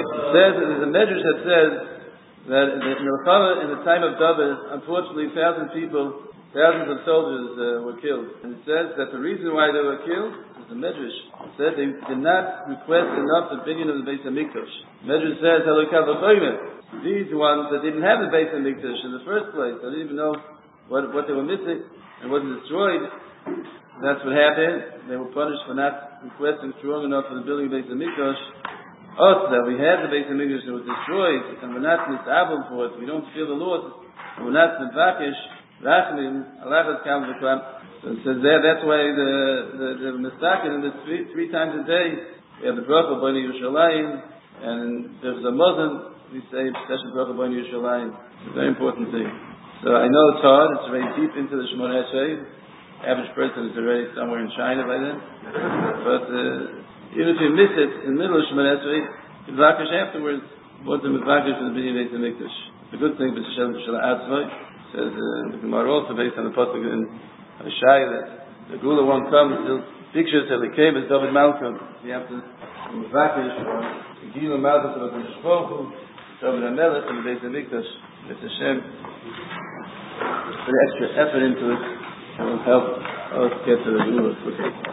says there's a medrash that says that in the Milchama, in the time of David, unfortunately, thousands of soldiers were killed. And it says that the reason why they were killed is the medrash. It said they did not request enough the binyan of the Beis Hamikdash. Medrash says, these ones that didn't have the Beis Hamikdash in the first place, they didn't even know what they were missing, and wasn't destroyed. That's what happened. They were punished for not requesting strong enough for the building of the Beis Hamikdash. Us, that we had the Beis Hamikdash that was destroyed, and we're not misabel for it, we don't feel the loss, and we're not mivakish, rachmin, alachas kam v'klam. So it says there, that's why the mistaken in this three times a day, we have the bracha b'nei Yerushalayim, and there's a Muslim, we say special bracha b'nei Yerushalayim. It's a very important thing. So I know it's hard, it's very deep into the Shmoneh Esrei. Average person is already somewhere in China by then. But even if you miss it in the middle of Shmoneh Esrei, Midvakish afterwards, what's the Midvakish for the Binyan Beis Hamikdash? The good thing, B'Shem B'Shala Atzvai, says the Gemara also based on the pasuk in Shai that the Gula won't come until pictures that came as David Malcolm. You have to Midvakish or Gila Malchus of the Shpochu, David HaMelech and the Beis Hamikdash. It's Hashem. Put extra effort into it. It will help us get to the Gula quickly.